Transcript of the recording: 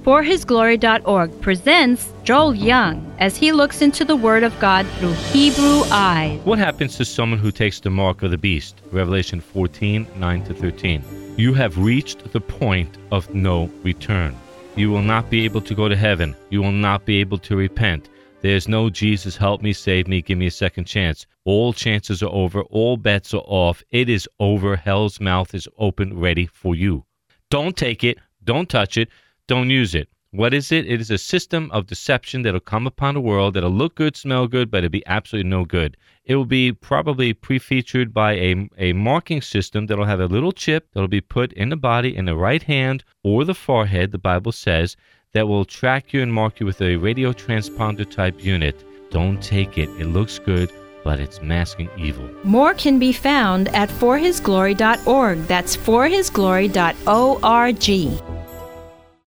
ForHisGlory.org presents Joel Young as he looks into the Word of God through Hebrew eyes. What happens to someone who takes the mark of the beast? Revelation 14, 9-13. You have reached the point of no return. You will not be able to go to heaven. You will not be able to repent. There's no Jesus, help me, save me, give me a second chance. All chances are over. All bets are off. It is over. Hell's mouth is open, ready for you. Don't take it. Don't touch it. Don't use it. What is it? It is a system of deception that will come upon the world that'll look good, smell good, but it'll be absolutely no good. It will be probably prefeatured by a marking system that'll have a little chip that'll be put in the body, in the right hand or the forehead, the Bible says, that will track you and mark you with a radio transponder type unit. Don't take it. It looks good, but it's masking evil. More can be found at ForHisGlory.org. That's ForHisGlory.org.